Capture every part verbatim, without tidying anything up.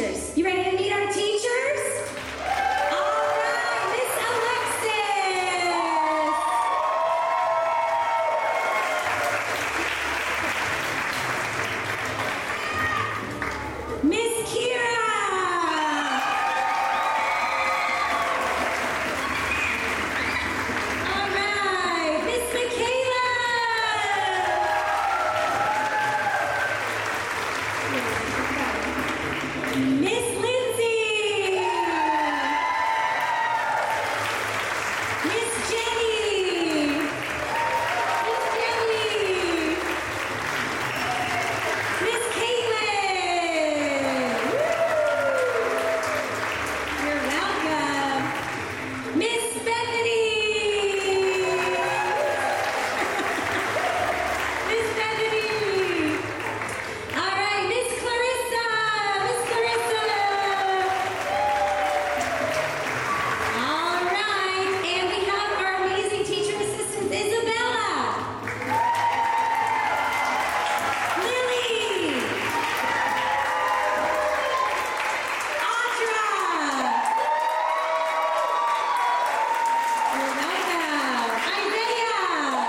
teachers. You ready to meet our teachers? All right, Miss Alexis. Miss Kira. All right, Miss Michaela. Miss Lindsay. Miss Jenny. Miss Jenny. Miss Caitlin. Woo! You're welcome. Miss Bethany. Miss Bethany. All right, Miss Clarissa. Miss Clarissa. All right, and we have our amazing teacher assistant, Isabella. Lily. Audra. You're welcome. Isaiah.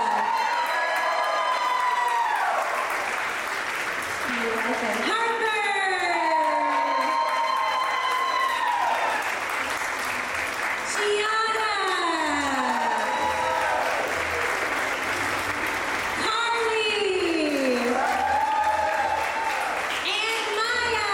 You're welcome. Harper. Gianna. Carly. And Maya.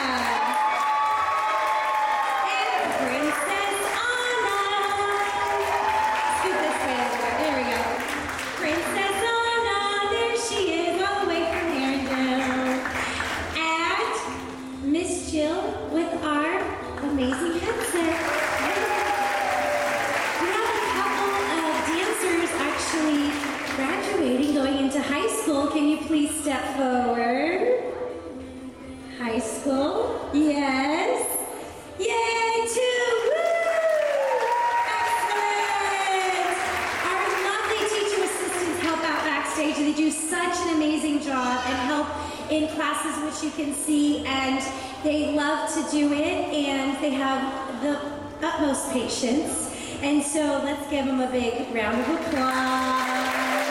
And Princess Anna. Scoot this way. There we go. Princess Anna, there she is, all the way from Herondale. And Miss Jill with our amazing headset. We have a couple of dancers actually graduating, going into high school. Can you please step forward? High school? Yes. Yay, two. Woo! Excellent. Our lovely teacher assistants help out backstage, and they do such an amazing job and help in classes, which you can see, and they love to do it, and they have the utmost patience. And so let's give them a big round of applause.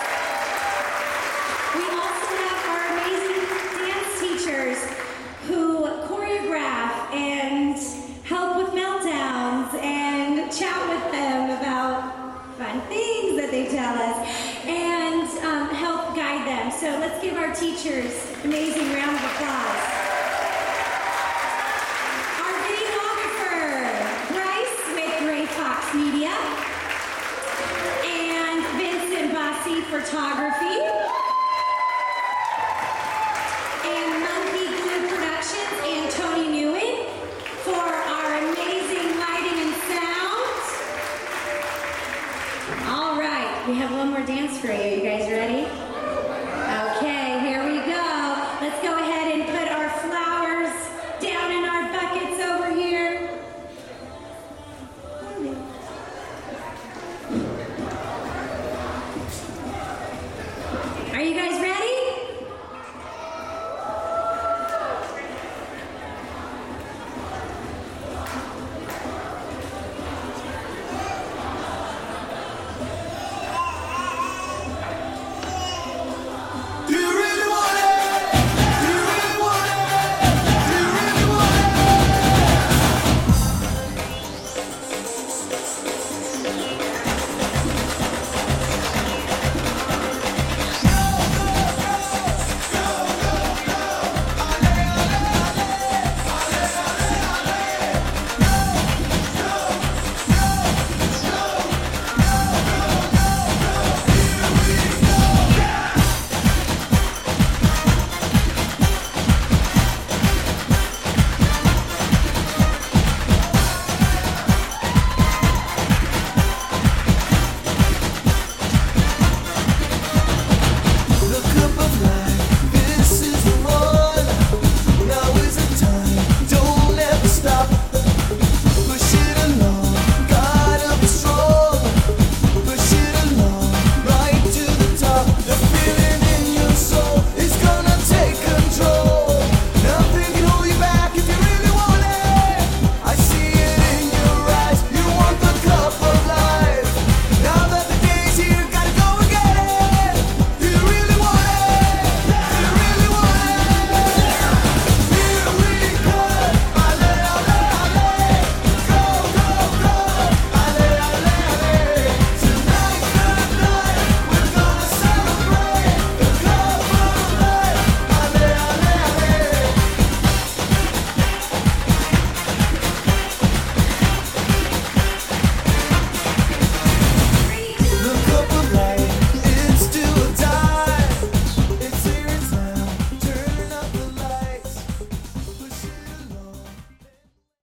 We also have our amazing dance teachers who choreograph and help with meltdowns and chat with them about fun things that they tell us and um, help guide them. So let's give our teachers an amazing round of applause. Our videographer, Bryce with Gray Fox Media, and Vincent Bossi Photography.